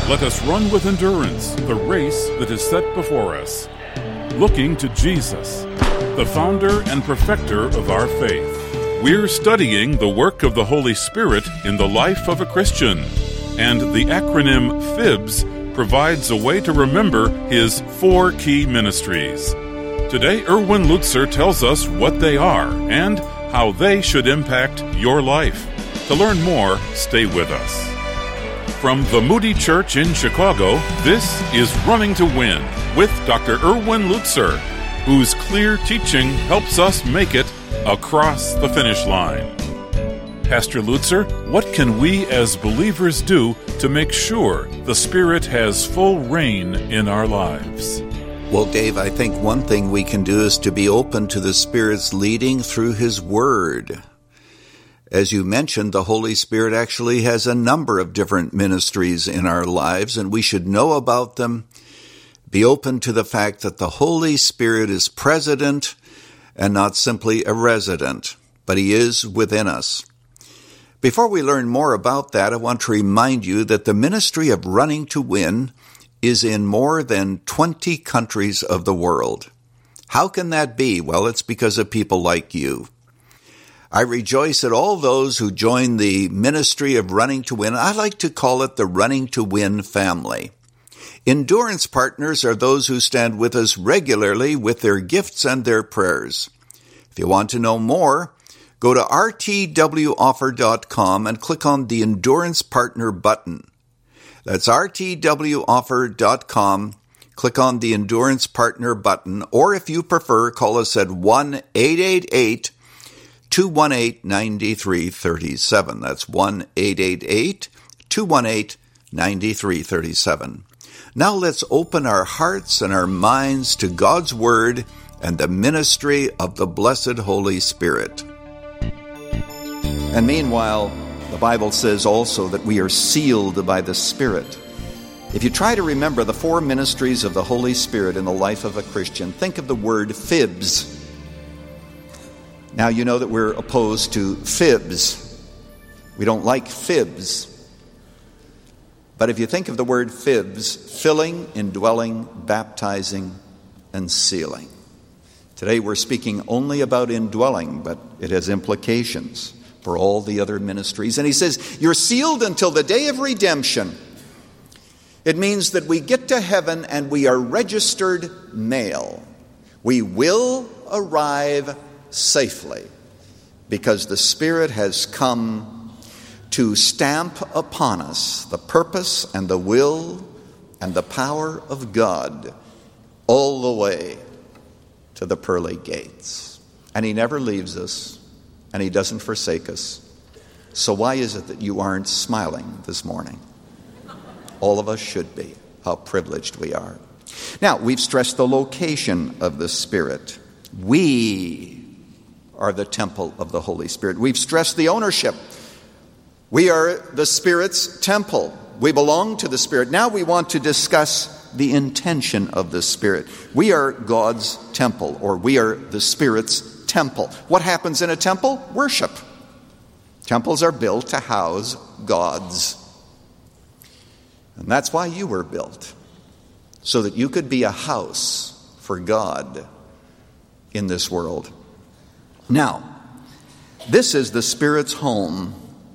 Let us run with endurance the race that is set before us, looking to Jesus, the founder and perfecter of our faith. We're studying the work of the Holy Spirit in the life of a Christian, and the acronym FIBS provides a way to remember his 4 key ministries. Today, Erwin Lutzer tells us what they are and how they should impact your life. To learn more, stay with us. From the Moody Church in Chicago, this is Running to Win with Dr. Erwin Lutzer, whose clear teaching helps us make it across the finish line. Pastor Lutzer, what can we as believers do to make sure the Spirit has full reign in our lives? Well, Dave, I think one thing we can do is to be open to the Spirit's leading through His Word. As you mentioned, the Holy Spirit actually has a number of different ministries in our lives, and we should know about them. Be open to the fact that the Holy Spirit is present and not simply a resident, but He is within us. Before we learn more about that, I want to remind you that the ministry of Running to Win is in more than 20 countries of the world. How can that be? Well, it's because of people like you. I rejoice at all those who join the ministry of Running to Win. I like to call it the Running to Win family. Endurance partners are those who stand with us regularly with their gifts and their prayers. If you want to know more, go to rtwoffer.com and click on the Endurance Partner button. That's rtwoffer.com. Click on the Endurance Partner button, or if you prefer, call us at 1-888-218-9337. That's 1-888-218-9337. Now let's open our hearts and our minds to God's Word and the ministry of the blessed Holy Spirit. And meanwhile, the Bible says also that we are sealed by the Spirit. If you try to remember the 4 ministries of the Holy Spirit in the life of a Christian, think of the word fibs. Now you know that we're opposed to fibs. We don't like fibs. But if you think of the word fibs, filling, indwelling, baptizing, and sealing. Today we're speaking only about indwelling, but it has implications for all the other ministries. And he says, you're sealed until the day of redemption. It means that we get to heaven and we are registered mail. We will arrive safely because the Spirit has come to stamp upon us the purpose and the will and the power of God all the way to the pearly gates. And He never leaves us. And He doesn't forsake us. So why is it that you aren't smiling this morning? All of us should be. How privileged we are. Now, we've stressed the location of the Spirit. We are the temple of the Holy Spirit. We've stressed the ownership. We are the Spirit's temple. We belong to the Spirit. Now we want to discuss the intention of the Spirit. We are God's temple, or we are the Spirit's temple. What happens in a temple? Worship. Temples are built to house gods. And that's why you were built, so that you could be a house for God in this world. Now, this is the Spirit's home.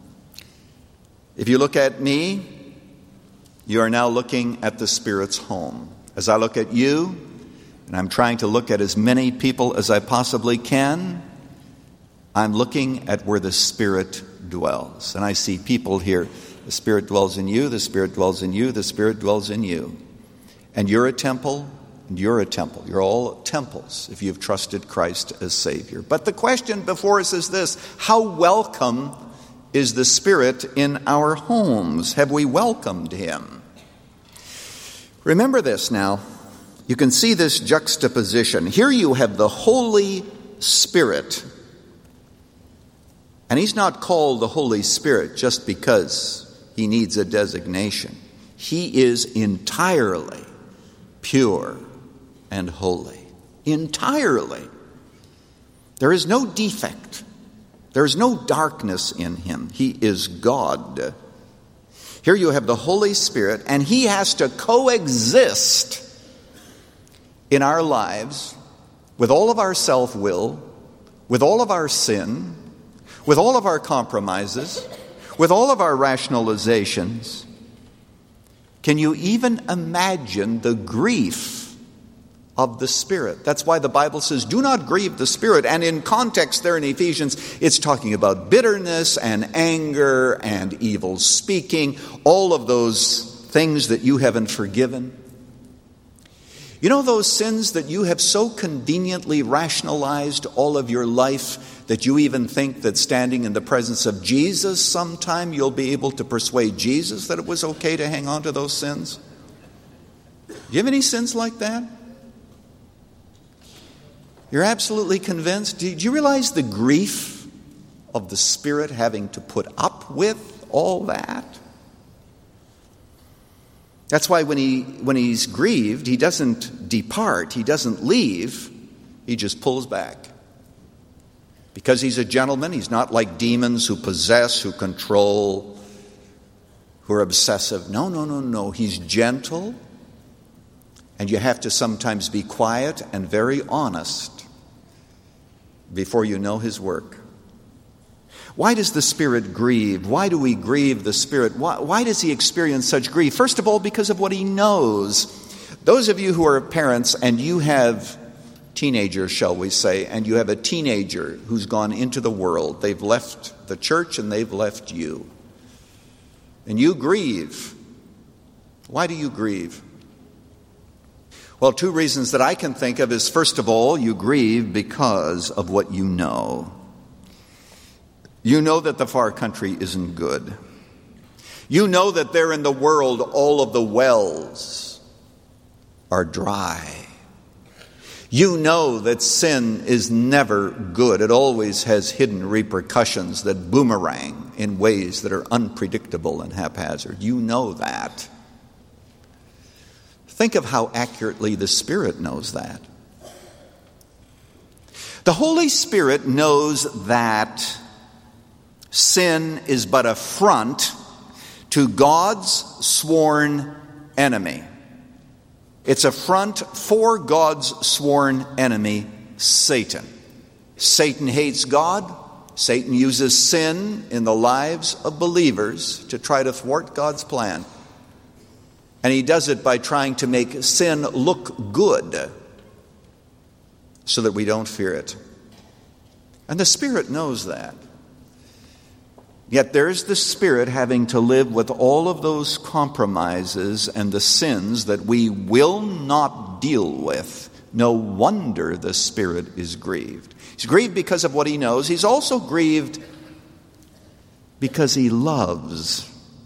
If you look at me, you are now looking at the Spirit's home. As I look at you, and I'm trying to look at as many people as I possibly can, I'm looking at where the Spirit dwells. And I see people here. The Spirit dwells in you, the Spirit dwells in you, the Spirit dwells in you. And you're a temple, and you're a temple. You're all temples if you've trusted Christ as Savior. But the question before us is this: how welcome is the Spirit in our homes? Have we welcomed Him? Remember this now. You can see this juxtaposition. Here you have the Holy Spirit. And He's not called the Holy Spirit just because He needs a designation. He is entirely pure and holy. Entirely. There is no defect. There is no darkness in Him. He is God. Here you have the Holy Spirit, and He has to coexist in our lives with all of our self-will, with all of our sin, with all of our compromises, with all of our rationalizations. Can you even imagine the grief of the Spirit? That's why the Bible says, do not grieve the Spirit. And in context there in Ephesians, it's talking about bitterness and anger and evil speaking, all of those things that you haven't forgiven. You know those sins that you have so conveniently rationalized all of your life that you even think that standing in the presence of Jesus sometime you'll be able to persuade Jesus that it was okay to hang on to those sins? Do you have any sins like that? You're absolutely convinced? Do you realize the grief of the Spirit having to put up with all that? That's why when he's grieved, he doesn't depart, he doesn't leave, he just pulls back. Because he's a gentleman, he's not like demons who possess, who control, who are obsessive. No. He's gentle, and you have to sometimes be quiet and very honest before you know his work. Why does the Spirit grieve? Why do we grieve the Spirit? Why does he experience such grief? First of all, because of what he knows. Those of you who are parents and you have teenagers, shall we say, and you have a teenager who's gone into the world. They've left the church and they've left you. And you grieve. Why do you grieve? Well, two reasons that I can think of is, first of all, you grieve because of what you know. You know that the far country isn't good. You know that there in the world all of the wells are dry. You know that sin is never good. It always has hidden repercussions that boomerang in ways that are unpredictable and haphazard. You know that. Think of how accurately the Spirit knows that. The Holy Spirit knows that sin is but a front to God's sworn enemy. It's a front for God's sworn enemy, Satan. Satan hates God. Satan uses sin in the lives of believers to try to thwart God's plan. And he does it by trying to make sin look good so that we don't fear it. And the Spirit knows that. Yet there's the Spirit having to live with all of those compromises and the sins that we will not deal with. No wonder the Spirit is grieved. He's grieved because of what he knows. He's also grieved because he loves.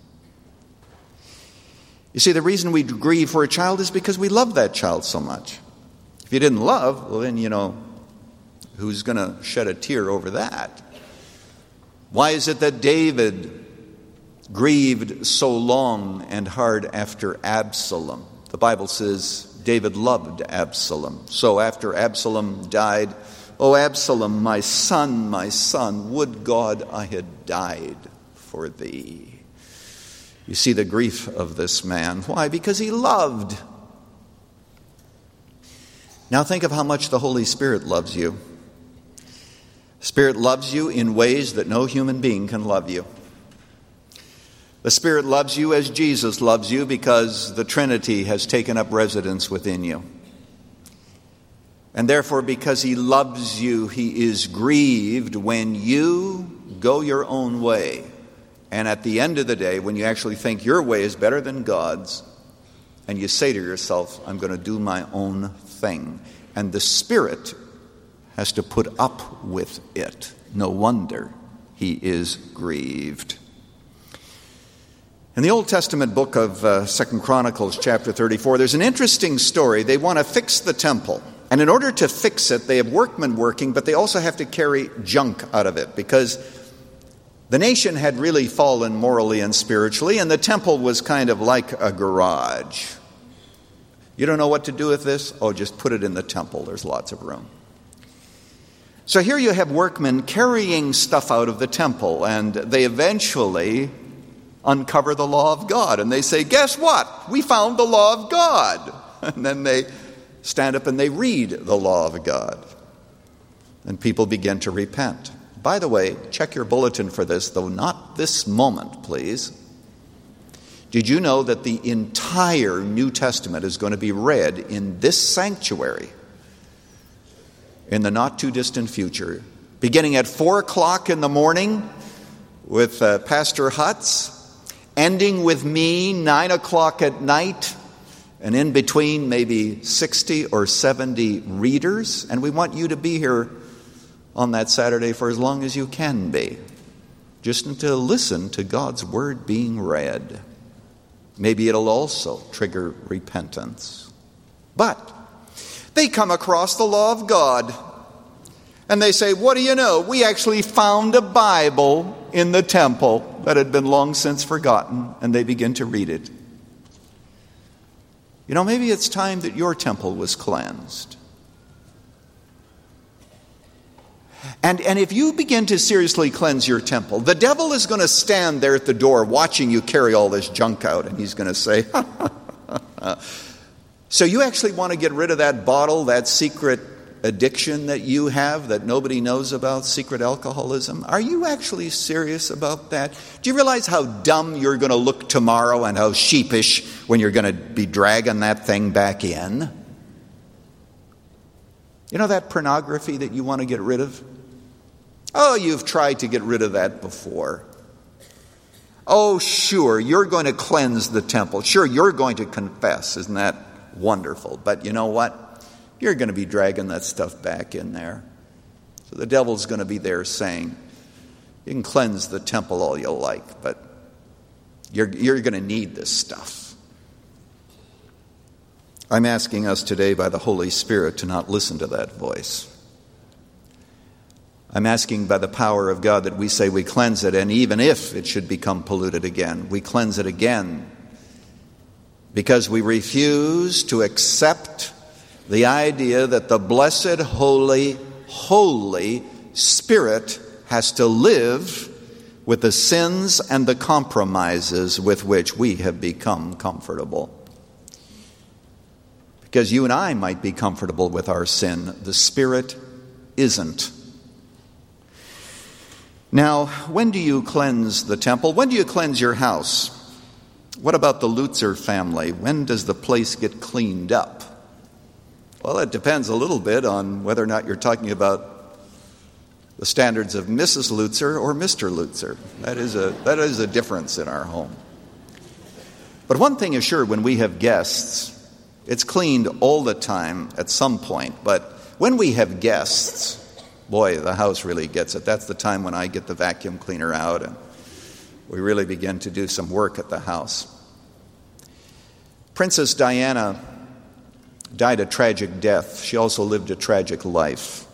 You see, the reason we grieve for a child is because we love that child so much. If you didn't love, well then, who's going to shed a tear over that? Why is it that David grieved so long and hard after Absalom? The Bible says David loved Absalom. So after Absalom died, "Oh, Absalom, my son, would God I had died for thee." You see the grief of this man. Why? Because he loved. Now think of how much the Holy Spirit loves you. Spirit loves you in ways that no human being can love you. The Spirit loves you as Jesus loves you because the Trinity has taken up residence within you. And therefore, because he loves you, he is grieved when you go your own way. And at the end of the day, when you actually think your way is better than God's, and you say to yourself, I'm going to do my own thing. And the Spirit has to put up with it. No wonder he is grieved. In the Old Testament book of 2 Chronicles chapter 34, there's an interesting story. They want to fix the temple. And in order to fix it, they have workmen working, but they also have to carry junk out of it because the nation had really fallen morally and spiritually, and the temple was kind of like a garage. You don't know what to do with this? Oh, just put it in the temple. There's lots of room. So here you have workmen carrying stuff out of the temple, and they eventually uncover the law of God. And they say, guess what? We found the law of God. And then they stand up and they read the law of God. And people begin to repent. By the way, check your bulletin for this, though not this moment, please. Did you know that the entire New Testament is going to be read in this sanctuary in the not-too-distant future, beginning at 4 o'clock in the morning with Pastor Hutz, ending with me 9 o'clock at night, and in between maybe 60 or 70 readers. And we want you to be here on that Saturday for as long as you can be, just to listen to God's Word being read. Maybe it'll also trigger repentance. But they come across the law of God, and they say, what do you know? We actually found a Bible in the temple that had been long since forgotten, and they begin to read it. You know, maybe it's time that your temple was cleansed. And if you begin to seriously cleanse your temple, the devil is going to stand there at the door watching you carry all this junk out, and he's going to say, so you actually want to get rid of that bottle, that secret addiction that you have that nobody knows about, secret alcoholism? Are you actually serious about that? Do you realize how dumb you're going to look tomorrow and how sheepish when you're going to be dragging that thing back in? You know that pornography that you want to get rid of? Oh, you've tried to get rid of that before. Oh, sure, you're going to cleanse the temple. Sure, you're going to confess. Isn't that wonderful? But you know what? You're going to be dragging that stuff back in there. So the devil's going to be there saying, you can cleanse the temple all you like, but you're going to need this stuff. I'm asking us today by the Holy Spirit to not listen to that voice. I'm asking by the power of God that we say we cleanse it, and even if it should become polluted again, we cleanse it again because we refuse to accept the idea that the blessed, holy, Holy Spirit has to live with the sins and the compromises with which we have become comfortable. Because you and I might be comfortable with our sin, the Spirit isn't. Now, when do you cleanse the temple? When do you cleanse your house? What about the Lutzer family? When does the place get cleaned up? Well, it depends a little bit on whether or not you're talking about the standards of Mrs. Lutzer or Mr. Lutzer. That is a difference in our home. But one thing is sure, when we have guests, it's cleaned all the time at some point. But when we have guests, boy, the house really gets it. That's the time when I get the vacuum cleaner out and we really begin to do some work at the house. Princess Diana died a tragic death. She also lived a tragic life.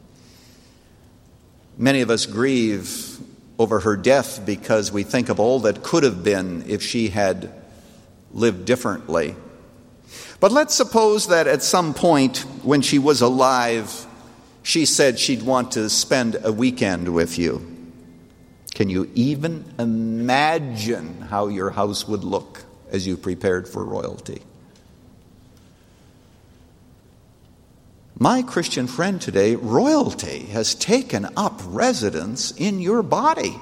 Many of us grieve over her death because we think of all that could have been if she had lived differently. But let's suppose that at some point when she was alive, she said she'd want to spend a weekend with you. Can you even imagine how your house would look as you prepared for royalty? My Christian friend today, royalty has taken up residence in your body.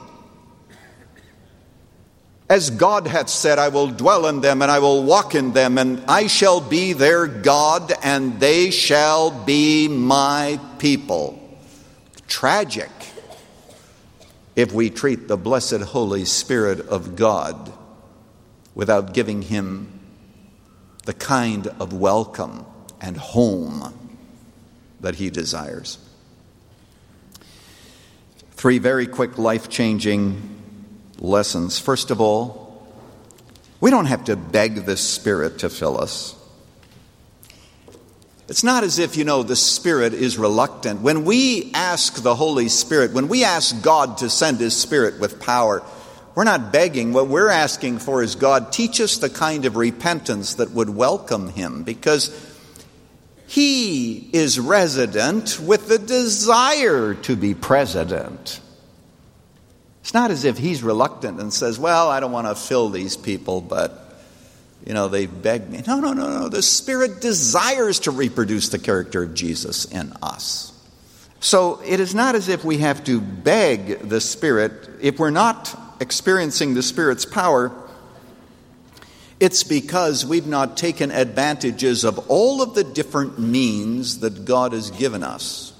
As God hath said, I will dwell in them, and I will walk in them, and I shall be their God, and they shall be my people. Tragic if we treat the blessed Holy Spirit of God without giving him the kind of welcome and home that he desires. 3 very quick life-changing lessons. First of all, we don't have to beg the Spirit to fill us. It's not as if, the Spirit is reluctant. When we ask the Holy Spirit, when we ask God to send his Spirit with power, we're not begging. What we're asking for is, God, teach us the kind of repentance that would welcome him, because he is resident with the desire to be president. It's not as if he's reluctant and says, well, I don't want to fill these people, but, they've begged me. No. The Spirit desires to reproduce the character of Jesus in us. So it is not as if we have to beg the Spirit. If we're not experiencing the Spirit's power, it's because we've not taken advantages of all of the different means that God has given us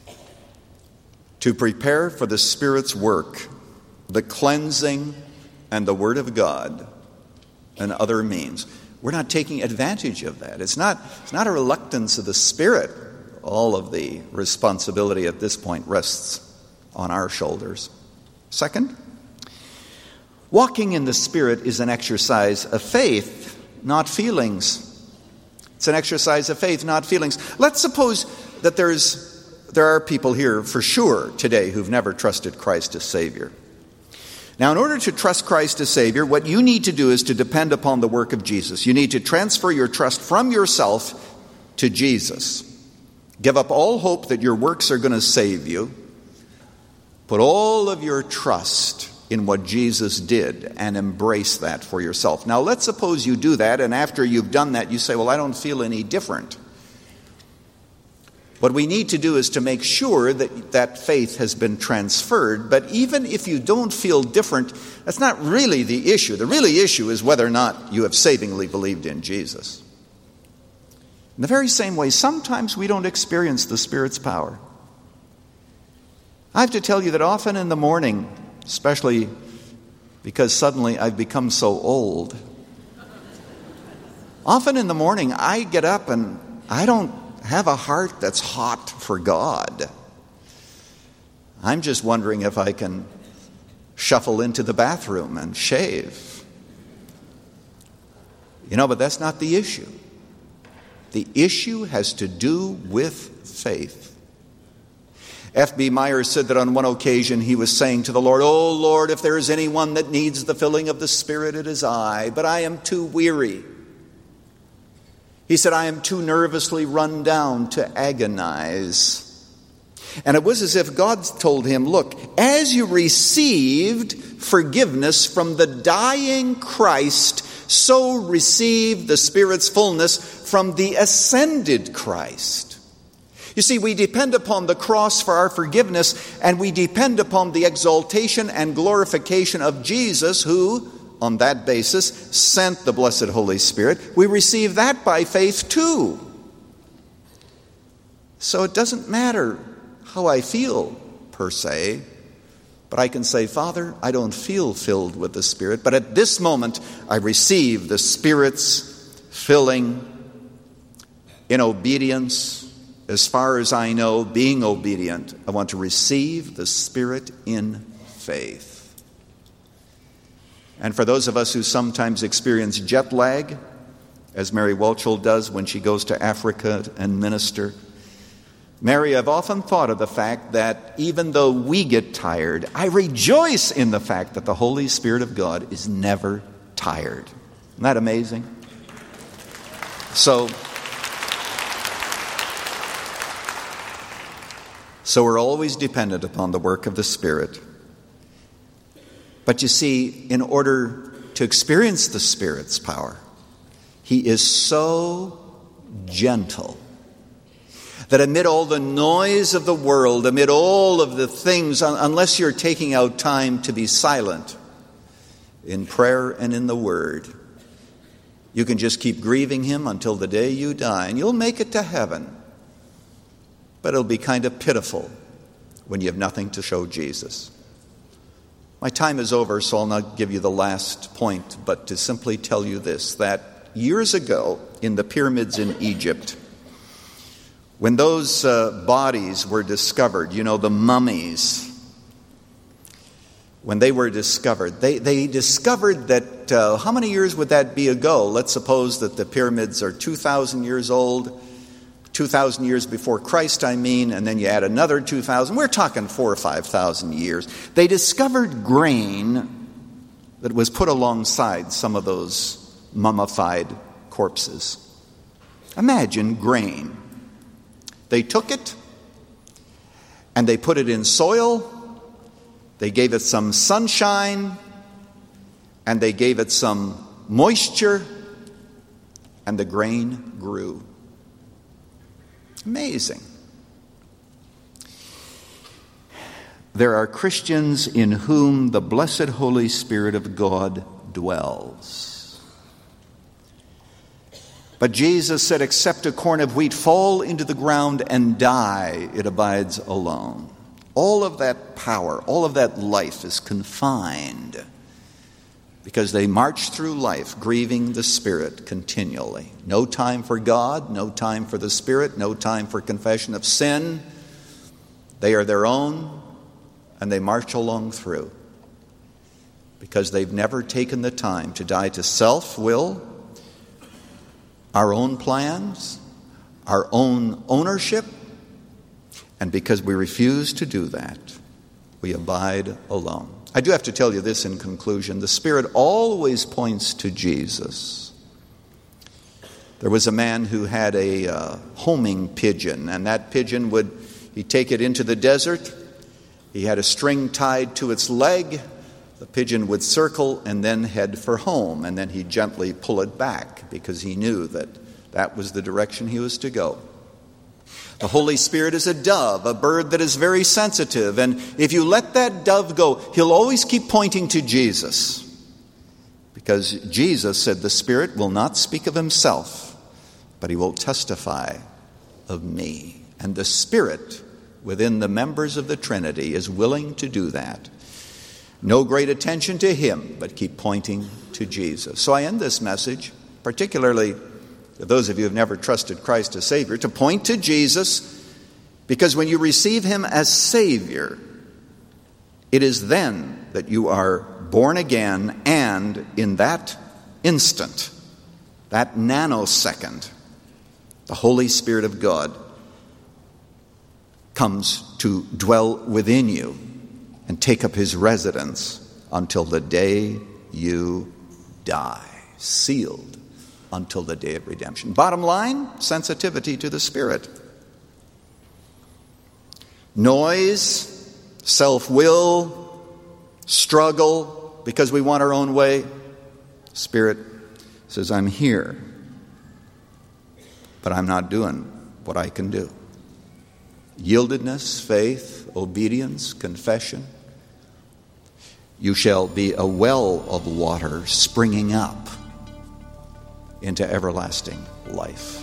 to prepare for the Spirit's work, the cleansing and the Word of God and other means. We're not taking advantage of that. It's not a reluctance of the Spirit. All of the responsibility at this point rests on our shoulders. Second, walking in the Spirit is an exercise of faith, not feelings. It's an exercise of faith, not feelings. Let's suppose that there are people here for sure today who've never trusted Christ as Savior. Now, in order to trust Christ as Savior, what you need to do is to depend upon the work of Jesus. You need to transfer your trust from yourself to Jesus. Give up all hope that your works are going to save you. Put all of your trust in what Jesus did and embrace that for yourself. Now, let's suppose you do that, and after you've done that, you say, well, I don't feel any different. What we need to do is to make sure that that faith has been transferred. But even if you don't feel different, that's not really the issue. The really issue is whether or not you have savingly believed in Jesus. In the very same way, sometimes we don't experience the Spirit's power. I have to tell you that often in the morning, especially because suddenly I've become so old, often in the morning I get up and I don't have a heart that's hot for God. I'm just wondering if I can shuffle into the bathroom and shave. But that's not the issue. The issue has to do with faith. F.B. Myers said that on one occasion he was saying to the Lord, "Oh Lord, if there is anyone that needs the filling of the Spirit, it is I, but I am too weary." He said, "I am too nervously run down to agonize." And it was as if God told him, look, as you received forgiveness from the dying Christ, so receive the Spirit's fullness from the ascended Christ. You see, we depend upon the cross for our forgiveness, and we depend upon the exaltation and glorification of Jesus, who, on that basis, sent the blessed Holy Spirit. We receive that by faith too. So it doesn't matter how I feel, per se, but I can say, Father, I don't feel filled with the Spirit, but at this moment I receive the Spirit's filling in obedience. As far as I know, being obedient, I want to receive the Spirit in faith. And for those of us who sometimes experience jet lag, as Mary Walchel does when she goes to Africa and minister, Mary, I've often thought of the fact that even though we get tired, I rejoice in the fact that the Holy Spirit of God is never tired. Isn't that amazing? So we're always dependent upon the work of the Spirit. But you see, in order to experience the Spirit's power, He is so gentle that amid all the noise of the world, amid all of the things, unless you're taking out time to be silent in prayer and in the Word, you can just keep grieving Him until the day you die, and you'll make it to heaven. But it'll be kind of pitiful when you have nothing to show Jesus. My time is over, so I'll not give you the last point, but to simply tell you this, that years ago in the pyramids in Egypt, when those bodies were discovered, the mummies, when they were discovered, they discovered that, how many years would that be ago? Let's suppose that the pyramids are 2,000 years old, 2,000 years before Christ, and then you add another 2,000. We're talking 4,000 or 5,000 years. They discovered grain that was put alongside some of those mummified corpses. Imagine grain. They took it and they put it in soil They gave it some sunshine, and they gave it some moisture, and the grain grew. Amazing. There are Christians in whom the blessed Holy Spirit of God dwells. But Jesus said, except a corn of wheat fall into the ground and die, it abides alone. All of that power, all of that life is confined because they march through life grieving the Spirit continually. No time for God, no time for the Spirit, no time for confession of sin. They are their own, and they march along through because they've never taken the time to die to self-will, our own plans, our own ownership, and because we refuse to do that, we abide alone. I do have to tell you this in conclusion. The Spirit always points to Jesus. There was a man who had a homing pigeon, and that pigeon he'd take it into the desert. He had a string tied to its leg. The pigeon would circle and then head for home, and then he'd gently pull it back because he knew that was the direction he was to go. The Holy Spirit is a dove, a bird that is very sensitive. And if you let that dove go, he'll always keep pointing to Jesus. Because Jesus said the Spirit will not speak of himself, but he will testify of me. And the Spirit within the members of the Trinity is willing to do that. No great attention to him, but keep pointing to Jesus. So I end this message, particularly to those of you who have never trusted Christ as Savior, to point to Jesus, because when you receive him as Savior, it is then that you are born again, and in that instant, that nanosecond, the Holy Spirit of God comes to dwell within you and take up his residence until the day you die, sealed until the day of redemption. Bottom line, sensitivity to the Spirit. Noise, self-will, struggle because we want our own way. Spirit says, I'm here, but I'm not doing what I can do. Yieldedness, faith, obedience, confession. You shall be a well of water springing up into everlasting life.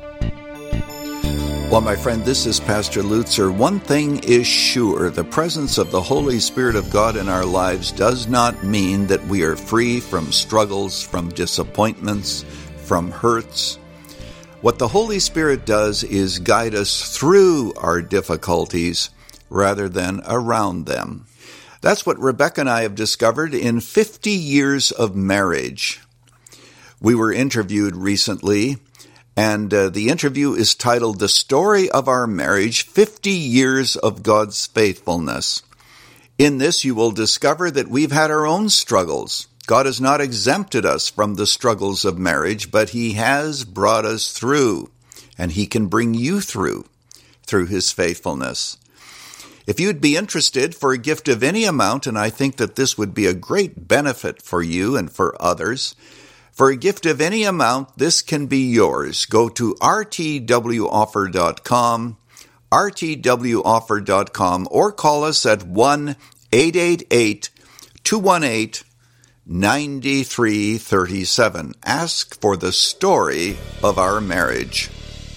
Well, my friend, this is Pastor Lutzer. One thing is sure, the presence of the Holy Spirit of God in our lives does not mean that we are free from struggles, from disappointments, from hurts. What the Holy Spirit does is guide us through our difficulties rather than around them. That's what Rebecca and I have discovered in 50 years of marriage. We were interviewed recently, and the interview is titled, The Story of Our Marriage, 50 Years of God's Faithfulness. In this, you will discover that we've had our own struggles. God has not exempted us from the struggles of marriage, but he has brought us through, and he can bring you through his faithfulness. If you'd be interested for a gift of any amount, and I think that this would be a great benefit for you and for others, for a gift of any amount, this can be yours. Go to rtwoffer.com, rtwoffer.com, or call us at 1-888-218-9337. Ask for the story of our marriage.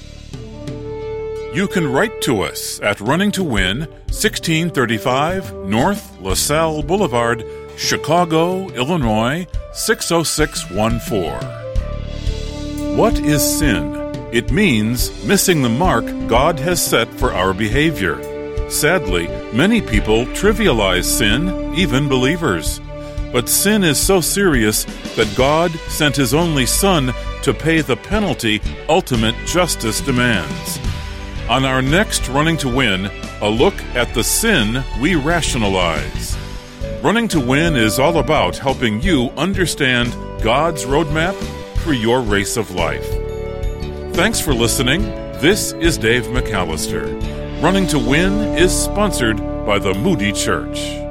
You can write to us at Running to Win, 1635 North LaSalle Boulevard, Chicago, Illinois, 60614. What is sin? It means missing the mark God has set for our behavior. Sadly, many people trivialize sin, even believers. But sin is so serious that God sent his only Son to pay the penalty ultimate justice demands. On our next Running to Win, a look at the sin we rationalize. Running to Win is all about helping you understand God's roadmap for your race of life. Thanks for listening. This is Dave McAllister. Running to Win is sponsored by the Moody Church.